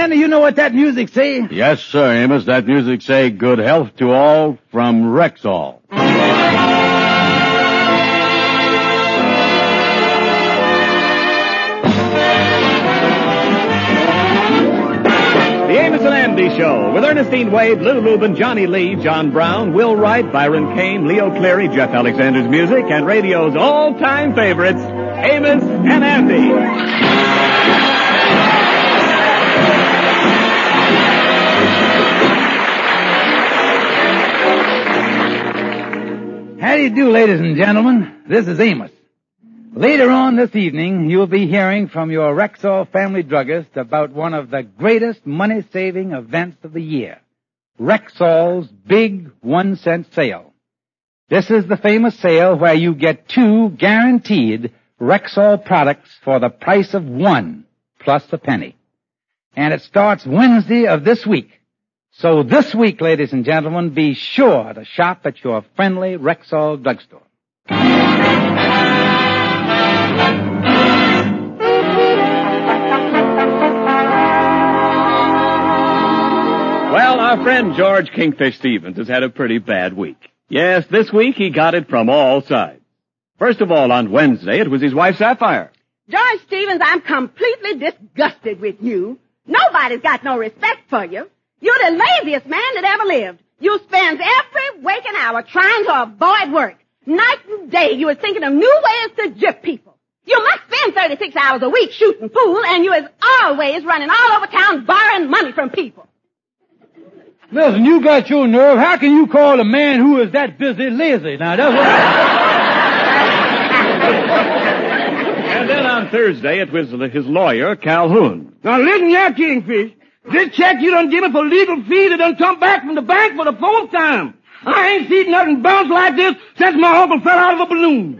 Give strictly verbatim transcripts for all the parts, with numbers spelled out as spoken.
Andy, you know what that music say? Yes, sir, Amos. That music say good health to all from Rexall. The Amos and Andy Show with Ernestine Wade, Lou Rubin, Johnny Lee, John Brown, Will Wright, Byron Kane, Leo Cleary, Jeff Alexander's music, and radio's all-time favorites, Amos and Andy. How do you do, ladies and gentlemen? This is Amos. Later on this evening, you'll be hearing from your Rexall family druggist about one of the greatest money-saving events of the year, Rexall's big one-cent sale. This is the famous sale where you get two guaranteed Rexall products for the price of one, plus a penny. And it starts Wednesday of this week. So this week, ladies and gentlemen, be sure to shop at your friendly Rexall drugstore. Well, our friend George Kingfish Stevens has had a pretty bad week. Yes, this week he got it from all sides. First of all, on Wednesday, it was his wife, Sapphire. George Stevens, I'm completely disgusted with you. Nobody's got no respect for you. You're the laziest man that ever lived. You spend every waking hour trying to avoid work. Night and day, you are thinking of new ways to gyp people. You must spend thirty-six hours a week shooting pool, and you is always running all over town borrowing money from people. Listen, you got your nerve. How can you call a man who is that busy lazy? Now, that's what... And then on Thursday, it was his lawyer, Calhoun. Now listen here, Kingfish. This check you done give me for legal fees that done come back from the bank for the fourth time. I ain't seen nothing bounce like this since my uncle fell out of a balloon.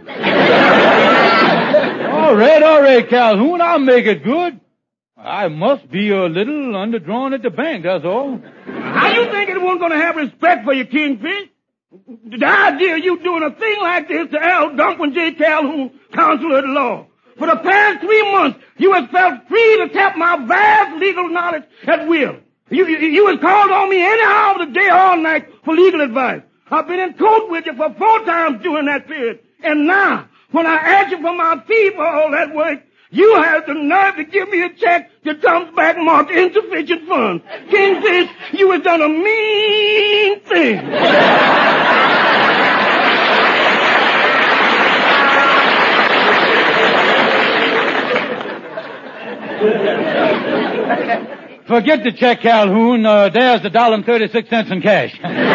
All right, all right, Calhoun, I'll make it good. I must be a little underdrawn at the bank, that's all. How you think anyone's gonna have respect for you, Kingfish? The idea of you doing a thing like this to Al Duncan J. Calhoun, counselor at law. For the past three months, you have felt free to tap my vast legal knowledge at will. You, you, you have called on me any hour of the day or all night for legal advice. I've been in court with you for four times during that period. And now, when I ask you for my fee for all that work, you have the nerve to give me a check that comes back marked insufficient funds. Kingfish, you have done a mean thing. Forget the check, Calhoun. Uh, there's the dollar and thirty-six cents in cash.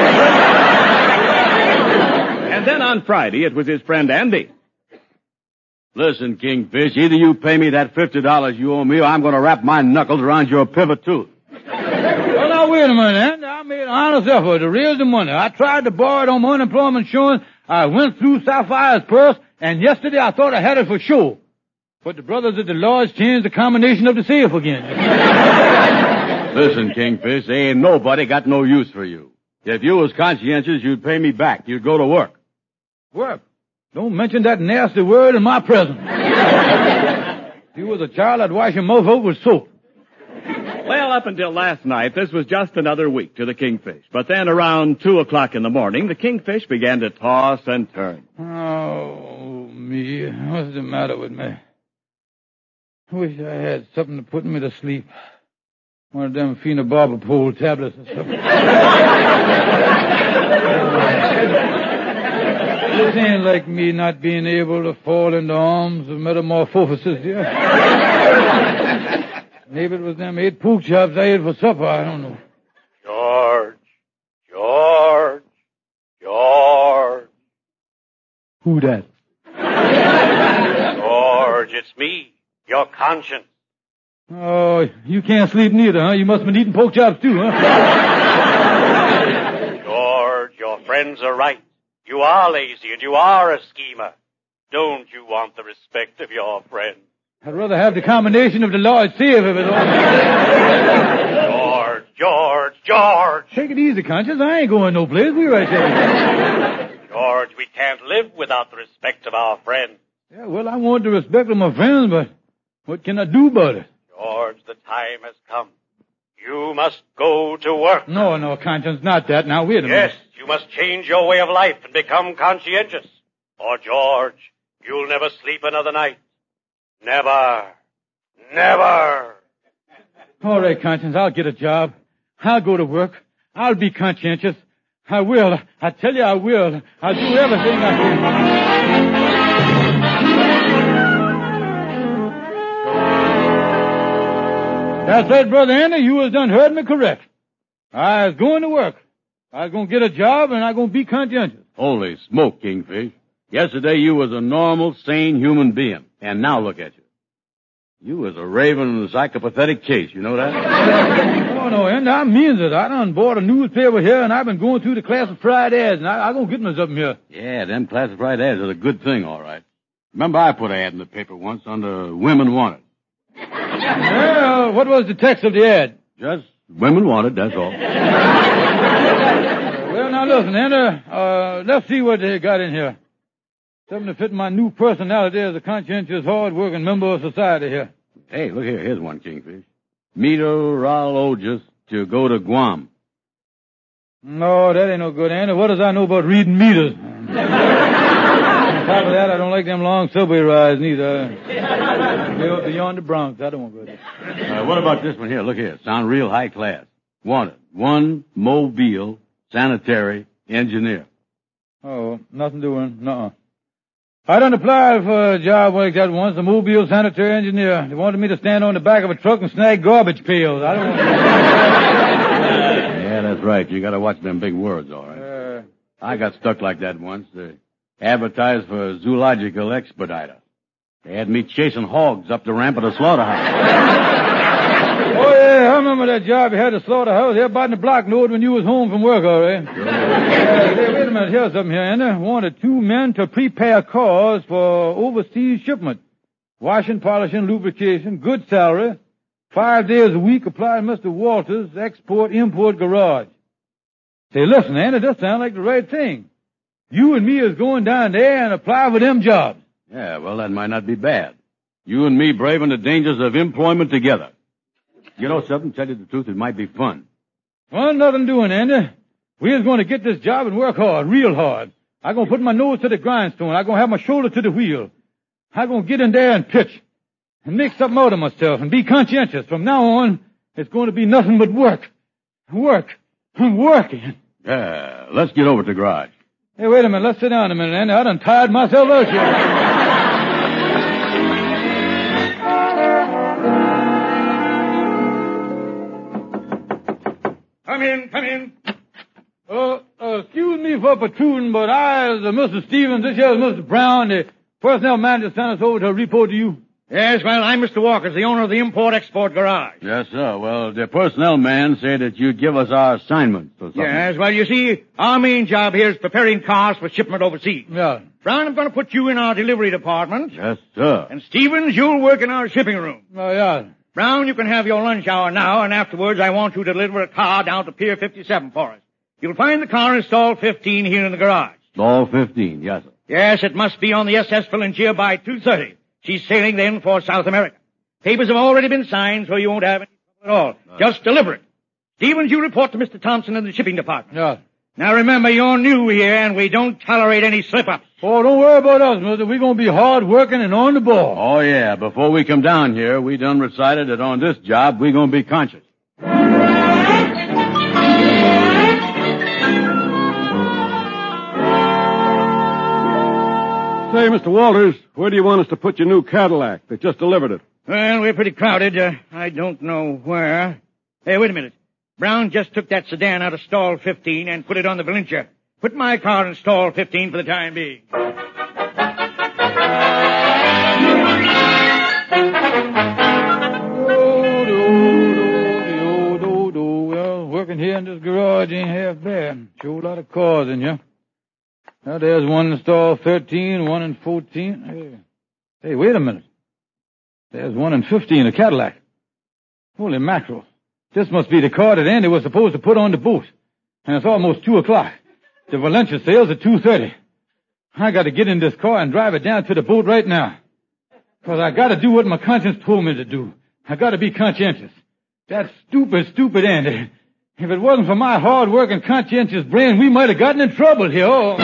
And then on Friday, it was his friend Andy. Listen, Kingfish, either you pay me that fifty dollars you owe me, or I'm going to wrap my knuckles around your pivot tooth. Well, now, wait a minute, Andy. I made an honest effort to raise the money. I tried to borrow it on my unemployment insurance. I went through Sapphire's purse, and yesterday I thought I had it for sure. But the brothers at the lodge changed the combination of the safe again. Listen, Kingfish, ain't nobody got no use for you. If you was conscientious, you'd pay me back. You'd go to work. Work? Don't mention that nasty word in my presence. If you was a child, I'd wash your mouth out with soap. Well, up until last night, this was just another week to the Kingfish. But then around two o'clock in the morning, the Kingfish began to toss and turn. Oh, me. What's the matter with me? I wish I had something to put me to sleep. One of them phenobarbital tablets or something. This ain't like me not being able to fall into arms of metamorphosis, yeah? Maybe it was them eight pork chops I ate for supper, I don't know. George, George, George. Who that? George, it's me. Your conscience. Oh, you can't sleep neither, huh? You must have been eating pork chops too, huh? George, your friends are right. You are lazy and you are a schemer. Don't you want the respect of your friends? I'd rather have the combination of the Lord safe if it's all. George, George, George. Take it easy, Conscience. I ain't going no place. We right there. George, we can't live without the respect of our friends. Yeah, well, I want the respect of my friends, but what can I do about it? George, the time has come. You must go to work. No, no, Conscience, not that. Now, wait a minute. Yes, you must change your way of life and become conscientious. Or, George, you'll never sleep another night. Never. Never. All right, Conscience, I'll get a job. I'll go to work. I'll be conscientious. I will. I tell you I will. I'll do everything I can. That's right, Brother Andy. You has done heard me correct. I was going to work. I was going to get a job, and I was going to be conscientious. Holy smoke, Kingfish. Yesterday you was a normal, sane human being. And now look at you. You was a raving psychopathetic case, you know that? Oh, no, Andy, I means it. I done bought a newspaper here, and I've been going through the classified ads, and I, I'm going to get me something here. Yeah, them classified ads are a good thing, all right. Remember I put an ad in the paper once under Women Wanted. Well, what was the text of the ad? Just women wanted, that's all. Well, now listen, Andy, uh, let's see what they got in here. Something to fit my new personality as a conscientious, hard-working member of society here. Hey, look here, here's one, Kingfish. Meteorologist to go to Guam. No, that ain't no good, Andy. What does I know about reading meters? On top of that, I don't like them long subway rides neither. Go beyond the Bronx. I don't want to go there. Uh, what about this one here? Look here. Sound real high class. Wanted. One Mobile sanitary engineer. Oh, nothing doing. Nuh-uh. I done applied for a job like that once, a Mobile sanitary engineer. They wanted me to stand on the back of a truck and snag garbage pails. I don't want to... Yeah, that's right. You gotta watch them big words, all right. Uh, I got stuck like that once. They advertised for a zoological expediter. They had me chasing hogs up the ramp of the slaughterhouse. Oh, yeah, I remember that job. You had a slaughterhouse. Everybody in the block knew it when you was home from work, all right? Sure. Uh, hey, wait a minute. Here's something here, Andy. Wanted two men to prepare cars for overseas shipment. Washing, polishing, lubrication, good salary. Five days a week applied to Mister Walters' export-import garage. Say, listen, Andy, this sounds like the right thing. You and me is going down there and apply for them jobs. Yeah, well, that might not be bad. You and me braving the dangers of employment together. You know something? Tell you the truth, it might be fun. Well, nothing doing, Andy. We is going to get this job and work hard, real hard. I'm going to put my nose to the grindstone. I'm going to have my shoulder to the wheel. I'm going to get in there and pitch and make something out of myself and be conscientious. From now on, it's going to be nothing but work. Work. I'm working. Yeah, let's get over to the garage. Hey, wait a minute. Let's sit down a minute, Andy. I done tired myself out here. Come in, come in. Uh, uh, excuse me for protruding, but I, as uh, Mister Stevens, this here is Mister Brown, the personnel manager, sent us over to report to you. Yes, well, I'm Mister Walkers, the owner of the Import-Export Garage. Yes, sir. Well, the personnel man said that you'd give us our assignments or something. Yes, well, you see, our main job here is preparing cars for shipment overseas. Yeah. Brown, I'm going to put you in our delivery department. Yes, sir. And Stevens, you'll work in our shipping room. Oh, yeah. Brown, you can have your lunch hour now, and afterwards I want you to deliver a car down to Pier fifty-seven for us. You'll find the car in stall fifteen here in the garage. Stall fifteen, yes, sir. Yes, it must be on the S S Philangia by two thirty. She's sailing then for South America. Papers have already been signed, so you won't have any trouble at all. Uh, Just deliver it. Stevens, you report to Mister Thompson in the shipping department. Yeah. Now remember, you're new here, and we don't tolerate any slip-ups. Oh, don't worry about us, mister. We're going to be hard working and on the ball. Oh, yeah. Before we come down here, we done recited that on this job, we're going to be conscious. Say, Mister Walters, where do you want us to put your new Cadillac? They just delivered it. Well, we're pretty crowded. Uh, I don't know where. Hey, wait a minute. Brown just took that sedan out of stall fifteen and put it on the Valentia. Put my car in stall fifteen for the time being. Well, working here in this garage ain't half bad. Sure a lot of cars in here. Now, there's one in stall thirteen, one in fourteen. Hey, hey, wait a minute. There's one in fifteen, a Cadillac. Holy mackerel. This must be the car that Andy was supposed to put on the boat. And it's almost two o'clock. The Valencia sails at two thirty. I got to get in this car and drive it down to the boat right now. Because I got to do what my conscience told me to do. I got to be conscientious. That stupid, stupid Andy. If it wasn't for my hard work and conscientious brain, we might have gotten in trouble here. Oh.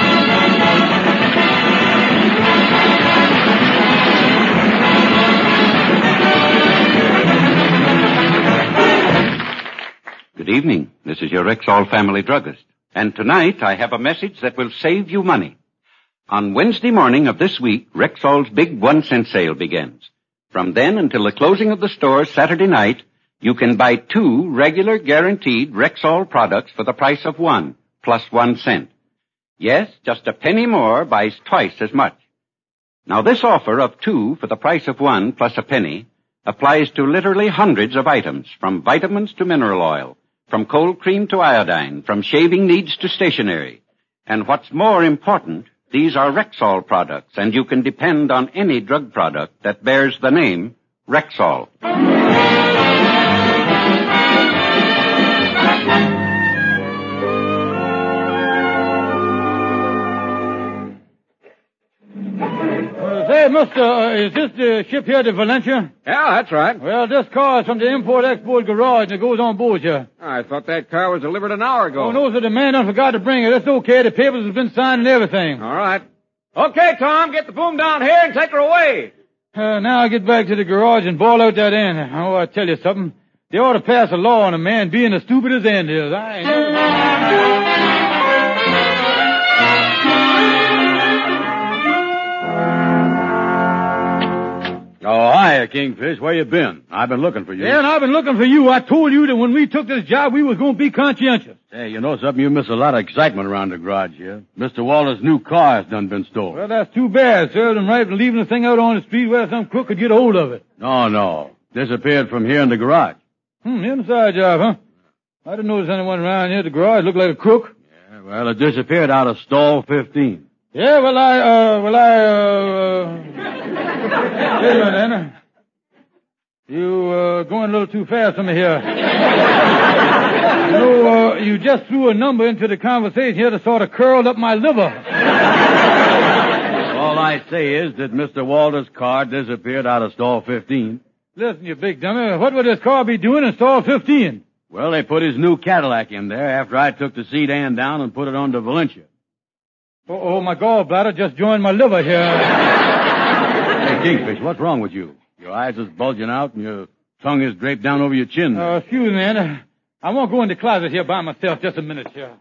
Good evening. This is your Rexall family druggist. And tonight I have a message that will save you money. On Wednesday morning of this week, Rexall's big one-cent sale begins. From then until the closing of the store Saturday night, you can buy two regular guaranteed Rexall products for the price of one, plus one cent. Yes, just a penny more buys twice as much. Now this offer of two for the price of one plus a penny applies to literally hundreds of items, from vitamins to mineral oil, from cold cream to iodine, from shaving needs to stationery. And what's more important, these are Rexall products, and you can depend on any drug product that bears the name Rexall. Say, mister, uh, is this the ship here to Valencia? Yeah, that's right. Well, this car is from the import-export garage and it goes on board here. I thought that car was delivered an hour ago. Oh, no, sir, the man done forgot to bring it. That's okay. The papers have been signed and everything. All right. Okay, Tom, get the boom down here and take her away. Uh, now I get back to the garage and ball out that end. Oh, I tell you something. They ought to pass a law on a man being as stupid as Andy is. I ain't never... Oh, hiya, Kingfish. Where you been? I've been looking for you. Yeah, and I've been looking for you. I told you that when we took this job, we was going to be conscientious. Hey, you know something? You miss a lot of excitement around the garage here. Mister Walter's new car has done been stolen. Well, that's too bad. Served him right for leaving the thing out on the street where some crook could get a hold of it. No, no. Disappeared from here in the garage. Hmm, inside job, huh? I didn't notice anyone around here at the garage. Looked like a crook. Yeah, well, it disappeared out of stall fifteen. Yeah, well, I, uh, well, I, uh, uh wait a minute, Anna. You, uh, going a little too fast for me here. You know, uh, you just threw a number into the conversation here that sort of curled up my liver. All I say is that Mister Walter's car disappeared out of stall fifteen. Listen, you big dummy, what would this car be doing in stall fifteen? Well, they put his new Cadillac in there after I took the sedan down and put it on to Valencia. Oh, oh, my gallbladder just joined my liver here. Hey, Kingfish, what's wrong with you? Your eyes is bulging out and your tongue is draped down over your chin. Uh, excuse me, Anna. I won't go in the closet here by myself just a minute here.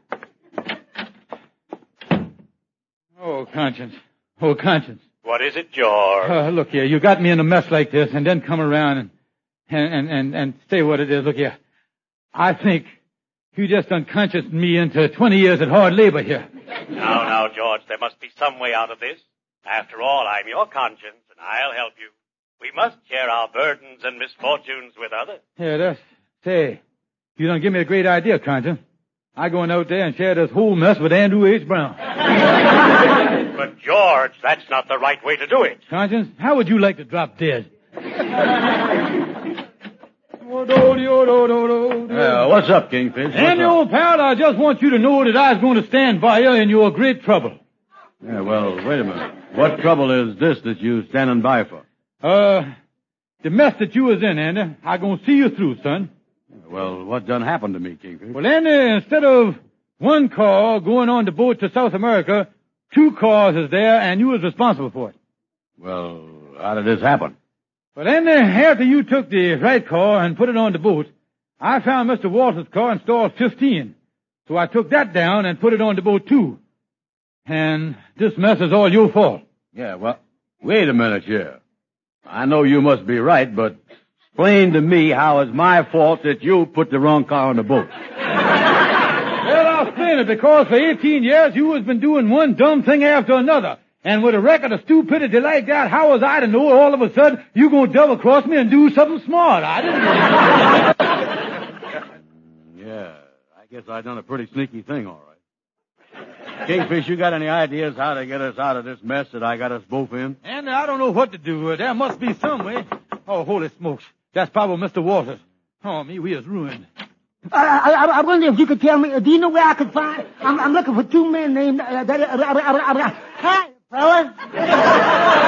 Oh, conscience. Oh, conscience. What is it, George? Uh, look here, you got me in a mess like this and then come around and, and, and, and, and say what it is. Look here. I think you just unconscioused me into twenty years at hard labor here. Now, now, George, there must be some way out of this. After all, I'm your conscience, and I'll help you. We must share our burdens and misfortunes with others. Yeah, that's... Say, you done give me a great idea, conscience. I going out there and share this whole mess with Andrew H. Brown. But, George, that's not the right way to do it. Conscience, how would you like to drop dead? Uh, what's up, Kingfish? What's Andy, up? old pal, I just want you to know that I was going to stand by you in your great trouble. Yeah, well, wait a minute. What trouble is this that you standing by for? Uh, the mess that you was in, Andy, I gonna see you through, son. Well, what done happened to me, Kingfish? Well, Andy, instead of one car going on the boat to South America, two cars is there, and you was responsible for it. Well, how did this happen? Well, Andy, after you took the right car and put it on the boat, I found Mister Walter's car in stall fifteen. So I took that down and put it on the boat, too. And this mess is all your fault. Yeah, well, wait a minute here. I know you must be right, but explain to me how it's my fault that you put the wrong car on the boat. Well, I'll explain it, because for eighteen years you has been doing one dumb thing after another. And with a record of stupidity like that, how was I to know all of a sudden you gonna double-cross me and do something smart? I didn't know. Yeah, I guess I done a pretty sneaky thing, all right. Kingfish, you got any ideas how to get us out of this mess that I got us both in? And I don't know what to do. There must be some way. Oh, holy smokes. That's probably Mister Walters. Oh, me, we is ruined. Uh, I, I, I wonder if you could tell me, uh, do you know where I could find? I'm, I'm looking for two men named, uh, that, uh, uh, uh, uh, uh, hi, fellas.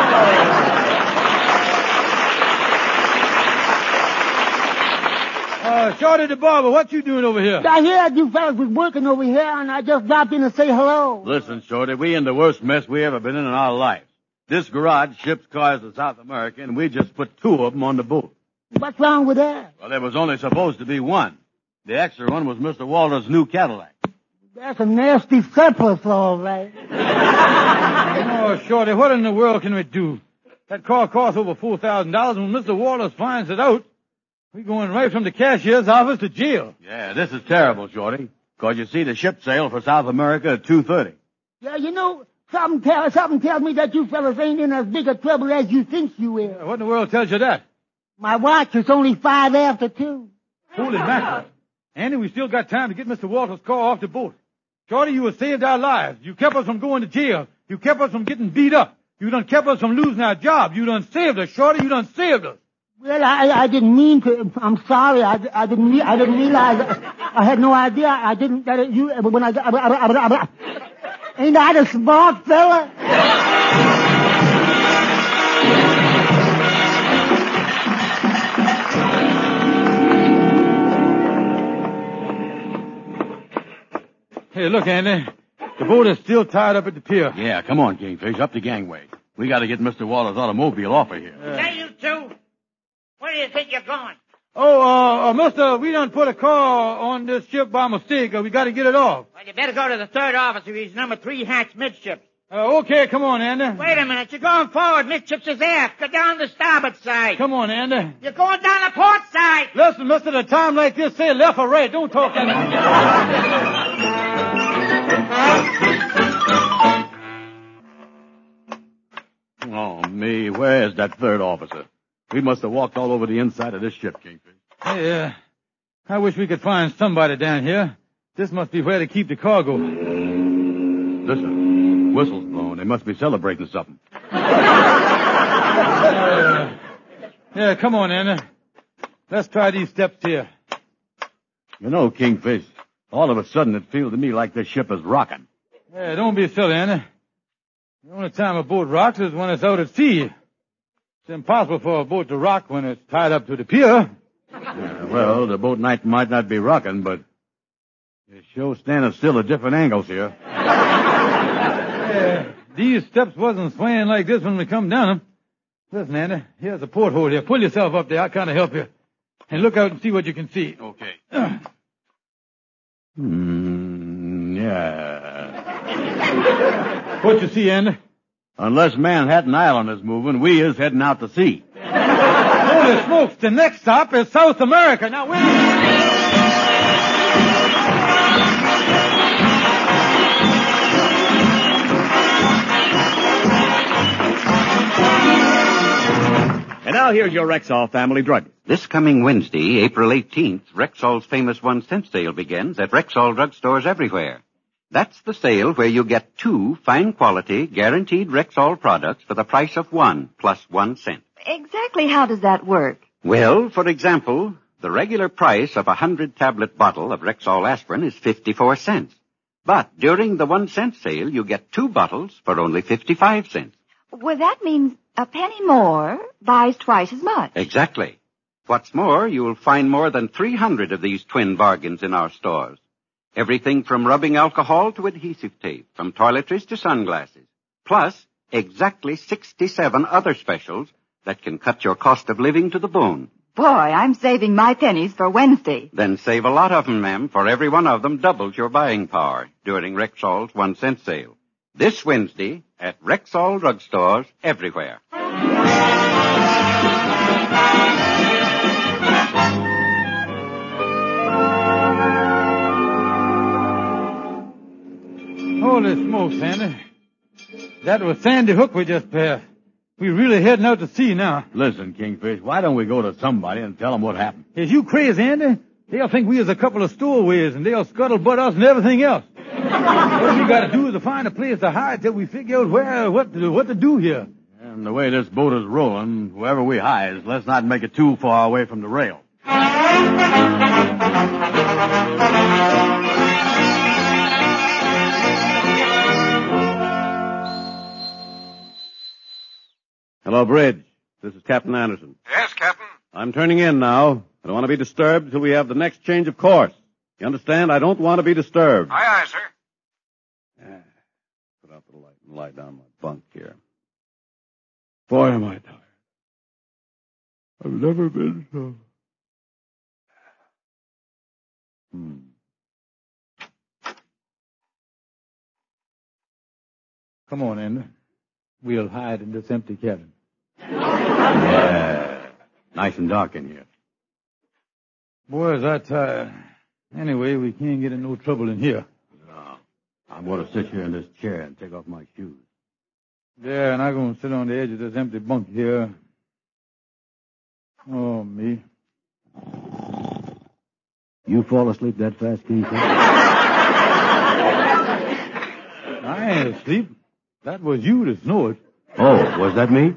Uh, Uh, Shorty the barber, what you doing over here? I heard you fellas was working over here, and I just dropped in to say hello. Listen, Shorty, we in the worst mess we ever been in in our life. This garage ships cars to South America, and we just put two of them on the boat. What's wrong with that? Well, there was only supposed to be one. The extra one was Mister Walter's new Cadillac. That's a nasty surplus, all right. Oh, Shorty, what in the world can we do? That car costs over four thousand dollars, and when Mister Walters finds it out, we're going right from the cashier's office to jail. Yeah, this is terrible, Shorty. Because you see, the ship sailed for South America at two thirty. Yeah, you know, something, tell, something tells me that you fellas ain't in as big a trouble as you think you is. What in the world tells you that? My watch is only five after two. Holy mackerel. Andy, we still got time to get Mister Walters' car off the boat. Shorty, you have saved our lives. You kept us from going to jail. You kept us from getting beat up. You done kept us from losing our job. You done saved us, Shorty. You done saved us. Well, I, I didn't mean to. I'm sorry. I, I didn't. Re- I didn't realize. I, I had no idea. I didn't. That it, you. When I, I, I, I, I, ain't I a smart fella? Hey, look, Andy. The boat is still tied up at the pier. Yeah, come on, Kingfish, up the gangway. We got to get Mister Walters' automobile off of here. Uh, Say, you two, where do you think you're going? Oh, uh, uh, mister, we done put a car on this ship by mistake. Uh, we got to get it off. Well, you better go to the third officer. He's number three hatch midship. Uh, okay, come on, Andy. Wait a minute. You're going forward. Midship's is aft. Go down the starboard side. Come on, Andy. You're going down the port side. Listen, mister, at a time like this, say left or right. Don't talk that much. Oh, me, where's that third officer? We must have walked all over the inside of this ship, Kingfish. Hey, uh, I wish we could find somebody down here. This must be where they keep the cargo. Listen, whistle's blown. They must be celebrating something. Uh, yeah, come on, Andy. Let's try these steps here. You know, Kingfish, all of a sudden it feels to me like this ship is rocking. Yeah, don't be silly, Andy. The only time a boat rocks is when it's out at sea. It's impossible for a boat to rock when it's tied up to the pier. Yeah, well, the boat might, might not be rocking, but it sure standing still at different angles here. Yeah, these steps wasn't swaying like this when we come down them. Listen, Andy, here's a porthole here. Pull yourself up there. I'll kind of help you. And look out and see what you can see. Okay. Hmm, yeah. What you see, Andy? Unless Manhattan Island is moving, we is heading out to sea. Holy smokes, the next stop is South America. Now, wait a minute. And now here's your Rexall family drug. This coming Wednesday, April eighteenth, Rexall's famous one-cent sale begins at Rexall drugstores everywhere. That's the sale where you get two fine-quality, guaranteed Rexall products for the price of one, plus one cent. Exactly how does that work? Well, for example, the regular price of a hundred-tablet bottle of Rexall aspirin is fifty-four cents. But during the one-cent sale, you get two bottles for only fifty-five cents. Well, that means a penny more buys twice as much. Exactly. What's more, you'll find more than three hundred of these twin bargains in our stores. Everything from rubbing alcohol to adhesive tape, from toiletries to sunglasses. Plus, exactly sixty-seven other specials that can cut your cost of living to the bone. Boy, I'm saving my pennies for Wednesday. Then save a lot of them, ma'am, for every one of them doubles your buying power during Rexall's one-cent sale. This Wednesday at Rexall drugstores everywhere. Holy smokes, Sandy. That was Sandy Hook we just passed. We're really heading out to sea now. Listen, Kingfish, why don't we go to somebody and tell them what happened? Is you crazy, Andy? They'll think we is a couple of stowaways and they'll scuttlebutt us and everything else. What we got to do is to find a place to hide till we figure out where, what to, what to do here. And the way this boat is rolling, whoever we hide, let's not make it too far away from the rail. Hello, Bridge. This is Captain Anderson. Yes, Captain. I'm turning in now. I don't want to be disturbed until we have the next change of course. You understand? I don't want to be disturbed. Aye, aye, sir. Yeah. Put out the light and lie down my bunk here. Boy, am I tired. I've never been so... Hmm. Come on, Andy. We'll hide in this empty cabin. Yeah. Nice and dark in here. Boy, is that tired. Anyway, we can't get in no trouble in here. No. I'm going to sit here in this chair and take off my shoes. Yeah, and I'm going to sit on the edge of this empty bunk here. Oh, me. You fall asleep that fast, Kingfish? I ain't asleep. That was you that snored. Oh, was that me?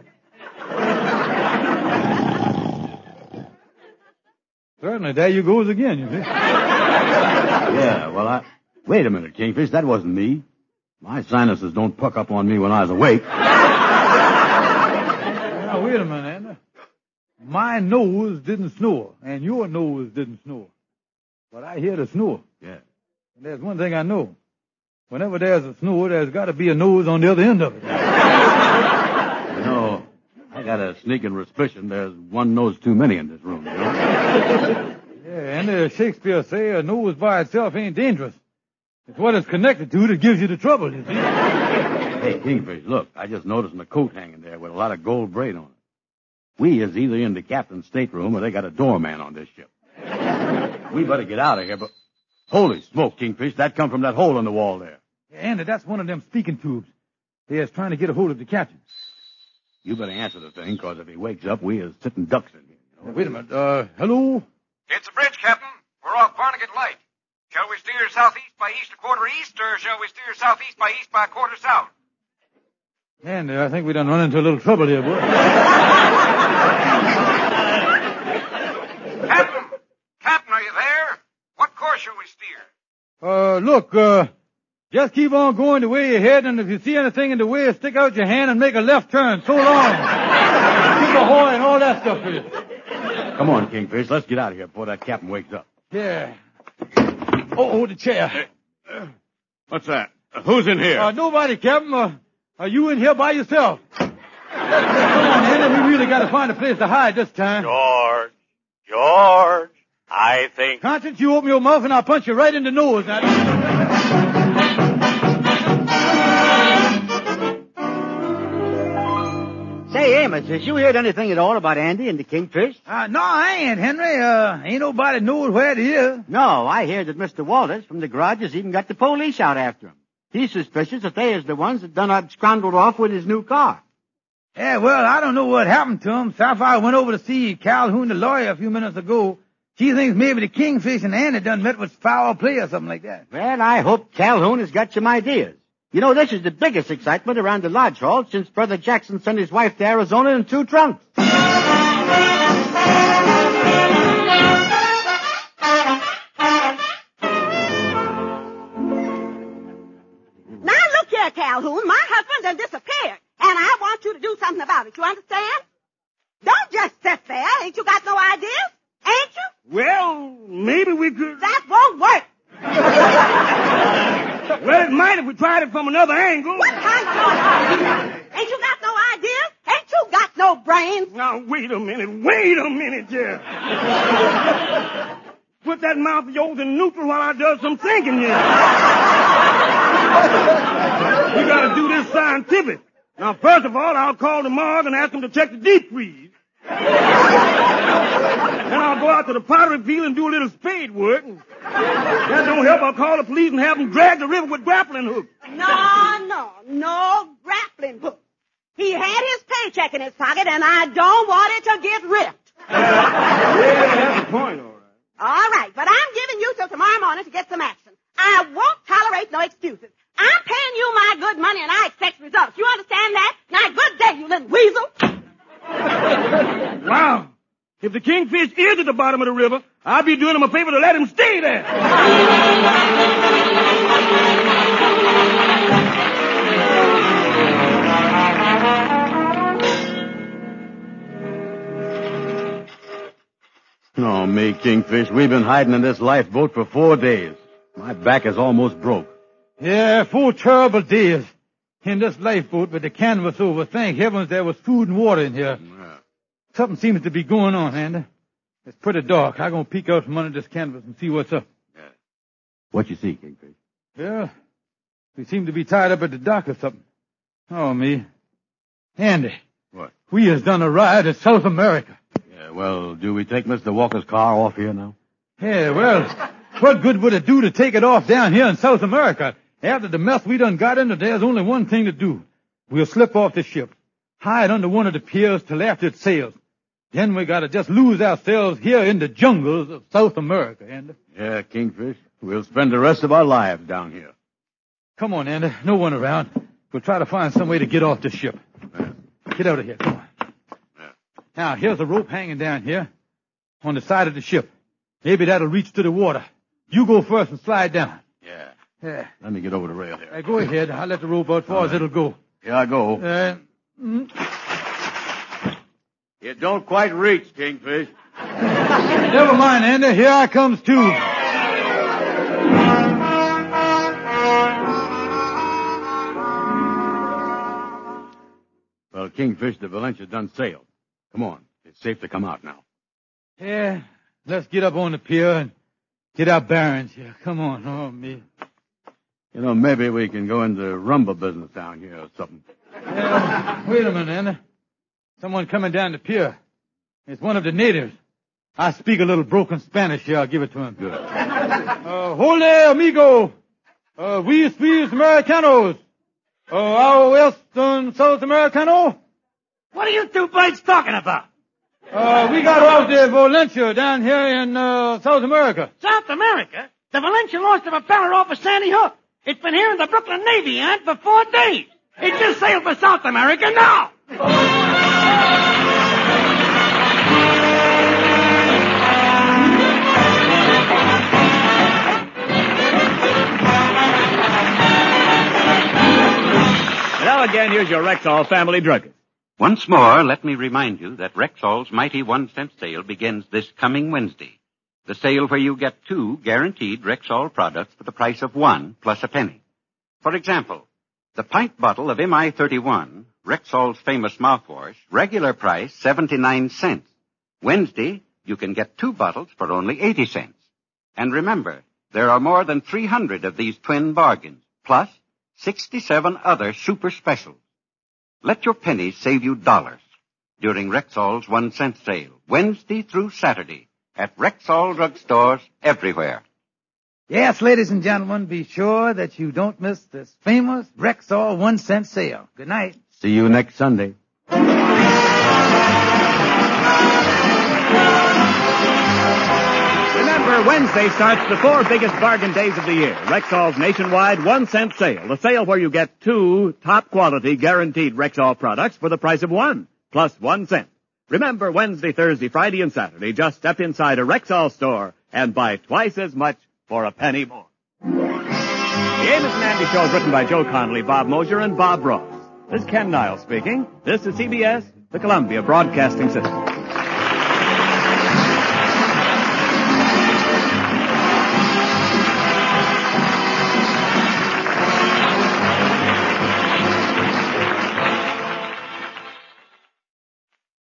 Certainly, there you goes again, you see. Yeah, well, I... Wait a minute, Kingfish. That wasn't me. My sinuses don't puck up on me when I was awake. Now, wait a minute, Andy. My nose didn't snore, and your nose didn't snore. But I hear the snore. Yeah. And there's one thing I know. Whenever there's a snore, there's got to be a nose on the other end of it. You know, I got a sneaking suspicion there's one nose too many in this room, you know? Yeah, and uh, Shakespeare say a nose by itself ain't dangerous. It's what it's connected to that gives you the trouble, you see. Hey, Kingfish, look, I just noticed my coat hanging there with a lot of gold braid on it. We is either in the captain's stateroom or they got a doorman on this ship. We better get out of here, but... Holy smoke, Kingfish, that come from that hole in the wall there. Yeah, Andy, that's one of them speaking tubes. They is trying to get a hold of the captain. You better answer the thing, because if he wakes up, we is sitting ducks in here. You know? Wait a minute, uh, hello? It's the bridge, Captain. We're off Barnegat Light. Shall we steer southeast by east a quarter east, or shall we steer southeast by east by a quarter south? Andy, I think we done run into a little trouble here, boy. Captain! Captain, are you there? What course shall we steer? Uh, look, uh, just keep on going the way you're heading, and if you see anything in the way, stick out your hand and make a left turn. So long. Keep ahoy and all that stuff for you. Come on, Kingfish, let's get out of here before that captain wakes up. Yeah. Oh, oh the chair. What's that? Uh, who's in here? Uh, nobody, Captain. Uh, are you in here by yourself? Come on, Andy, we really got to find a place to hide this time. George, George, I think... Conscience, you open your mouth and I'll punch you right in the nose. Now. Say, Amos, has you heard anything at all about Andy and the Kingfish? Uh, no, I ain't, Henry. Uh, ain't nobody knows where it is. No, I hear that Mister Walters from the garage has even got the police out after him. He's suspicious that they is the ones that done up scrambled off with his new car. Yeah, well, I don't know what happened to him. Sapphire went over to see Calhoun, the lawyer, a few minutes ago. She thinks maybe the Kingfish and Andy done met with foul play or something like that. Well, I hope Calhoun has got some ideas. You know, this is the biggest excitement around the lodge hall since Brother Jackson sent his wife to Arizona in two trunks. Now look here, Calhoun. My husband has disappeared, and I want you to do something about it. You understand? Don't just sit there. Ain't you got no ideas? Ain't you? Well, maybe we could... That won't work. Well, it might if we tried it from another angle. What kind of idea? Ain't you got no ideas? Ain't you got no brains? Now, wait a minute. Wait a minute, Jeff. Put that mouth of yours in neutral while I do some thinking here. We gotta do this scientific. Now, first of all, I'll call the morgue and ask them to check the deep freeze. Then I'll go out to the pottery field and do a little spade work. That don't help. I'll call the police and have them drag the river with grappling hooks. No, no, no grappling hook. He had his paycheck in his pocket, and I don't want it to get ripped. Yeah, that's the point, all right. All right, but I'm giving you till tomorrow morning to get some action. I won't tolerate no excuses. I'm paying you my good money, and I expect results. You understand that? Now, good day, you little weasel. Wow. If the Kingfish is at the bottom of the river, I'll be doing him a favor to let him stay there. No, me, Kingfish. We've been hiding in this lifeboat for four days. My back is almost broke. Yeah, four terrible days in this lifeboat with the canvas over. Thank heavens there was food and water in here. Yeah. Something seems to be going on, Andy. It's pretty dark. I'm going to peek out from under this canvas and see what's up. Yeah. What you see, Kingfish? Yeah, we seem to be tied up at the dock or something. Oh, me. Andy. What? We has done a ride at South America. Yeah, well, do we take Mister Walker's car off here now? Yeah, well, what good would it do to take it off down here in South America? After the mess we done got into, there's only one thing to do. We'll slip off the ship, hide under one of the piers till after it sails. Then we gotta just lose ourselves here in the jungles of South America, Andy. Yeah, Kingfish. We'll spend the rest of our lives down here. Come on, Andy. No one around. We'll try to find some way to get off the ship. Yeah. Get out of here. Come on. Yeah. Now, here's a rope hanging down here on the side of the ship. Maybe that'll reach to the water. You go first and slide down. Yeah. Yeah. Let me get over the rail here. Uh, go ahead. I'll let the rope out as far as it'll go. Here I go. Uh, mm. It don't quite reach, Kingfish. Never mind, Andy. Here I comes too. Well, Kingfish, the Valencia done sailed. Come on. It's safe to come out now. Yeah. Let's get up on the pier and get our bearings here. Come on. Oh, me. You know, maybe we can go into rumba business down here or something. Yeah, wait a minute, Andy. Someone coming down the pier. It's one of the natives. I speak a little broken Spanish here. I'll give it to him. Good. Uh, Hola, amigo. Uh, we speak Americanos. Uh, our Western South Americano. What are you two birds talking about? Uh, we got off the Valencia down here in, uh, South America. South America? The Valencia lost a propeller off of Sandy Hook. It's been here in the Brooklyn Navy Yard for four days. It just sailed for South America now. Now again, here's your Rexall family druggist. Once more, let me remind you that Rexall's mighty one-cent sale begins this coming Wednesday. The sale where you get two guaranteed Rexall products for the price of one plus a penny. For example, the pint bottle of M I thirty-one, Rexall's famous mouthwash, regular price seventy-nine cents. Wednesday, you can get two bottles for only eighty cents. And remember, there are more than three hundred of these twin bargains, plus sixty-seven other super specials. Let your pennies save you dollars during Rexall's one-cent sale, Wednesday through Saturday, at Rexall drugstores everywhere. Yes, ladies and gentlemen, be sure that you don't miss this famous Rexall one-cent sale. Good night. See you next Sunday. Remember, Wednesday starts the four biggest bargain days of the year. Rexall's nationwide one-cent sale. The sale where you get two top-quality guaranteed Rexall products for the price of one, plus one cent. Remember, Wednesday, Thursday, Friday, and Saturday, just step inside a Rexall store and buy twice as much for a penny more. The Amos and Andy Show is written by Joe Connolly, Bob Mosier, and Bob Ross. This is Ken Niles speaking. This is C B S, the Columbia Broadcasting System.